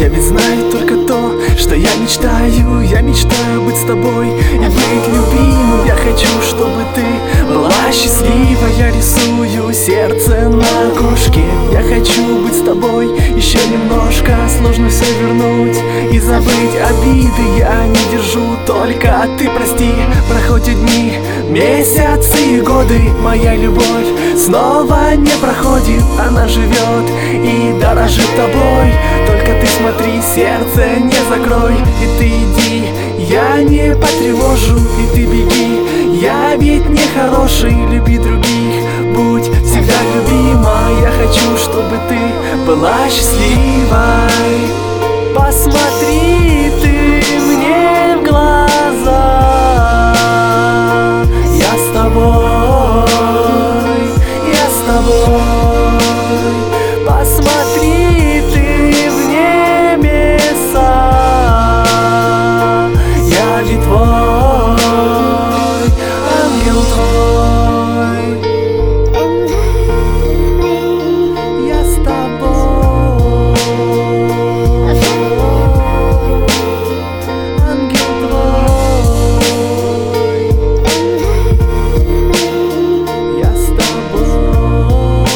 Я ведь знаю только то, что я мечтаю. Я мечтаю быть с тобой и быть любимым. Я хочу, чтобы ты была счастлива. Я рисую сердце на кружке. Я хочу быть с тобой еще немножко. Сложно все вернуть и забыть обиды. Я не держу, только ты прости. Проходят дни, месяцы и годы. Моя любовь снова не проходит. Она живет и дорожит тобой. Только ты смотри, сердце не закрой. И ты иди, я не потревожу. И ты беги, я ведь не хороший. Люби других, будь всегда любима. Я хочу, чтобы ты была счастливой. Посмотри ты мне в глаза. Я с тобой, я с тобой. Посмотри ты в небеса. Я ведь твой, ангел твой. Я с тобой, ангел твой. Я с тобой,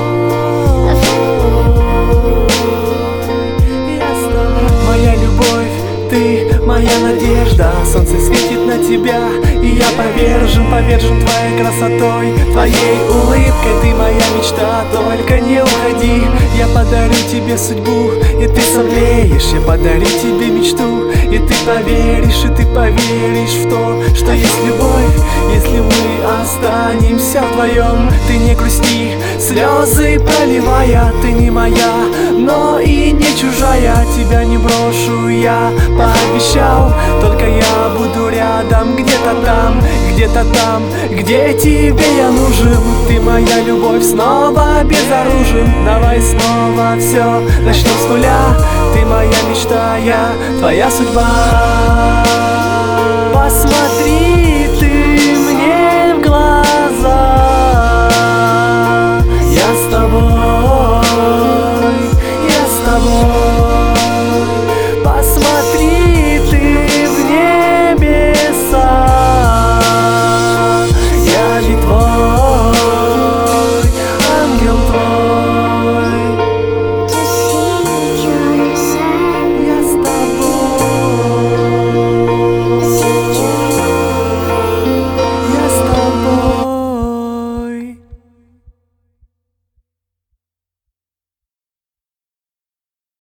я с тобой. Моя любовь, ты моя надежда. Солнце светит на тебя, и я повержен твоей красотой, твоей улыбкой. Ты моя мечта, только не уходи. Я подарю тебе судьбу, и ты сомлеешь. Я подарю тебе мечту, и ты поверишь в то, что есть любовь. Если мы останемся вдвоем, ты не грусти, слезы проливая. Ты не моя, но и не чужая. Тебя не брошу, я пообещал. Только я буду рядом, где-то там, где тебе я нужен. Ты моя любовь, снова безоружен. Давай снова все начнем с нуля. Ты моя мечта, я твоя судьба. Посмотри